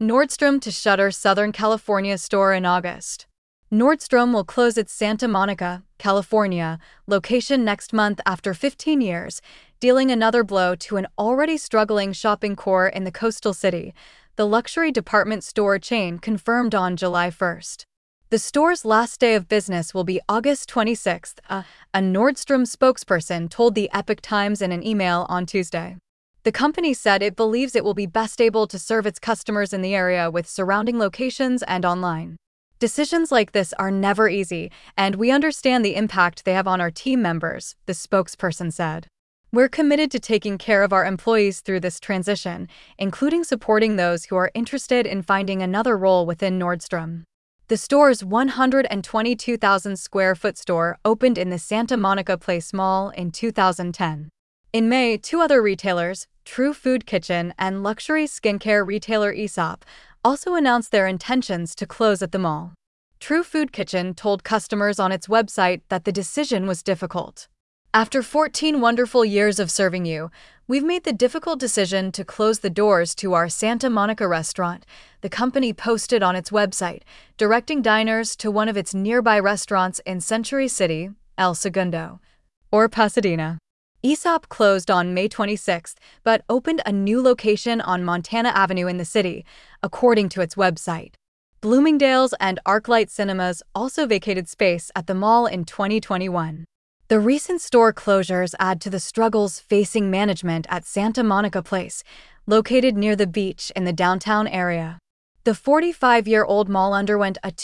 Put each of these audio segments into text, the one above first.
Nordstrom to shutter Southern California store in August. Nordstrom will close its Santa Monica, California, location next month after 15 years, dealing another blow to an already struggling shopping core in the coastal city, the luxury department store chain confirmed on July 1st. The store's last day of business will be August 26th, a Nordstrom spokesperson told the Epoch Times in an email on Tuesday. The company said it believes it will be best able to serve its customers in the area with surrounding locations and online. Decisions like this are never easy, and we understand the impact they have on our team members, the spokesperson said. We're committed to taking care of our employees through this transition, including supporting those who are interested in finding another role within Nordstrom. The store's 122,000 square foot store opened in the Santa Monica Place Mall in 2010. In May, two other retailers, True Food Kitchen and luxury skincare retailer Aesop, also announced their intentions to close at the mall. True Food Kitchen told customers on its website that the decision was difficult. After 14 wonderful years of serving you, we've made the difficult decision to close the doors to our Santa Monica restaurant, the company posted on its website, directing diners to one of its nearby restaurants in Century City, El Segundo, or Pasadena. Aesop closed on May 26, but opened a new location on Montana Avenue in the city, according to its website. Bloomingdale's and ArcLight Cinemas also vacated space at the mall in 2021. The recent store closures add to the struggles facing management at Santa Monica Place, located near the beach in the downtown area. The 45-year-old mall underwent a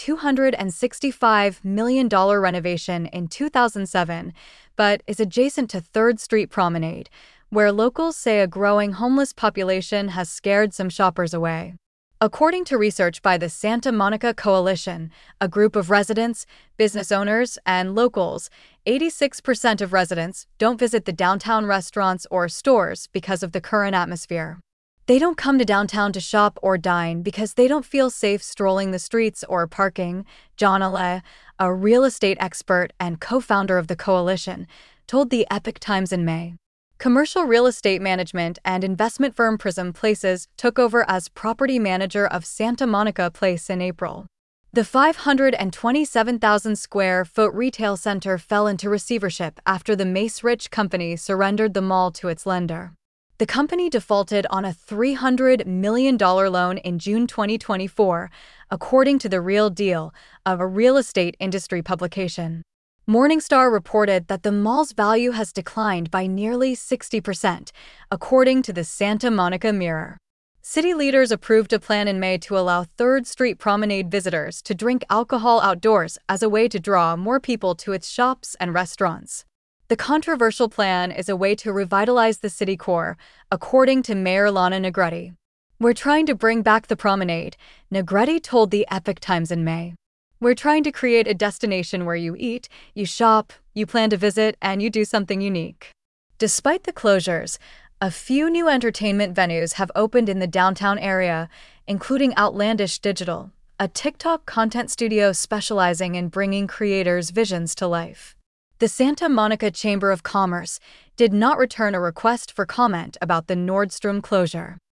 $265 million renovation in 2007, but is adjacent to 3rd Street Promenade, where locals say a growing homeless population has scared some shoppers away. According to research by the Santa Monica Coalition, a group of residents, business owners, and locals, 86% of residents don't visit the downtown restaurants or stores because of the current atmosphere. They don't come to downtown to shop or dine because they don't feel safe strolling the streets or parking, John Ale, a real estate expert and co-founder of the coalition, told the Epoch Times in May. Commercial real estate management and investment firm Prism Places took over as property manager of Santa Monica Place in April. The 527,000 square foot retail center fell into receivership after the Macerich Company surrendered the mall to its lender. The company defaulted on a $300 million loan in June 2024, according to The Real Deal, a real estate industry publication. Morningstar reported that the mall's value has declined by nearly 60%, according to the Santa Monica Mirror. City leaders approved a plan in May to allow 3rd Street Promenade visitors to drink alcohol outdoors as a way to draw more people to its shops and restaurants. The controversial plan is a way to revitalize the city core, according to Mayor Lana Negretti. We're trying to bring back the promenade, Negretti told the Epoch Times in May. We're trying to create a destination where you eat, you shop, you plan to visit, and you do something unique. Despite the closures, a few new entertainment venues have opened in the downtown area, including Outlandish Digital, a TikTok content studio specializing in bringing creators' visions to life. The Santa Monica Chamber of Commerce did not return a request for comment about the Nordstrom closure.